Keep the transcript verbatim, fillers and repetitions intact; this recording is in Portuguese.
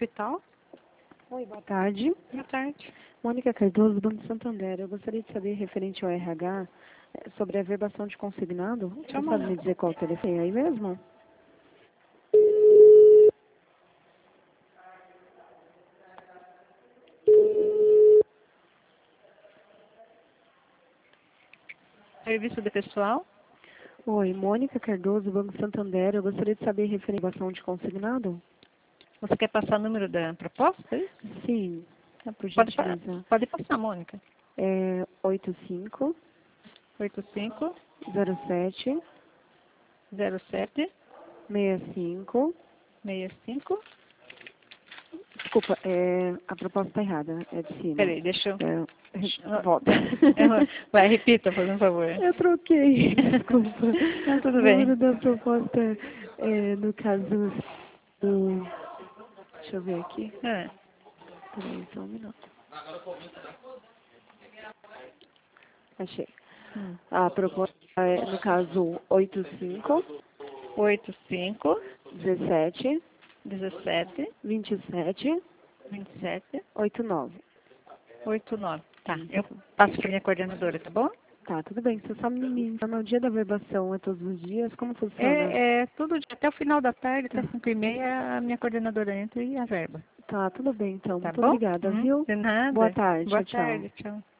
Hospital. Oi, boa tarde. Boa tarde. Mônica Cardoso, Banco Santander. Eu gostaria de saber, referente ao R H, eh, sobre a verbação de consignado. Você Chama sabe lá. me dizer qual o telefone é aí mesmo? Serviço de pessoal. Oi, Mônica Cardoso, Banco Santander. Eu gostaria de saber, referente à verbação de consignado. Você quer passar o número da proposta? É isso? Sim, por Pode, pa- gentileza. pode passar, Mônica. É oito cinco oito cinco zero sete zero sete seis cinco. seis cinco. Desculpa, é, a proposta está errada, é de cima. Peraí, deixa eu... É, deixa re- eu- volta. Vai, repita, por favor. Eu troquei, desculpa. Não, tudo O bem. número da proposta é, no caso, o... Deixa eu ver aqui. É. Peraí, só um minuto. Achei. Hum. A proposta é, no caso, oito cinco oito cinco dezessete dezessete vinte e sete vinte e sete oitenta e nove. oitenta e nove. Tá, eu Isso. passo para minha coordenadora, tá bom? Tá, tudo bem. Você só me me informa o dia da verbação, é todos os dias? Como funciona? É, é tudo de- até o final da tarde, Tá. até cinco e meia, a minha coordenadora entra e a verba. Tá, tudo bem então. Tá Muito bom? obrigada, Hum, viu? de nada. Boa tarde. Boa Tchau, tchau. tarde, tchau.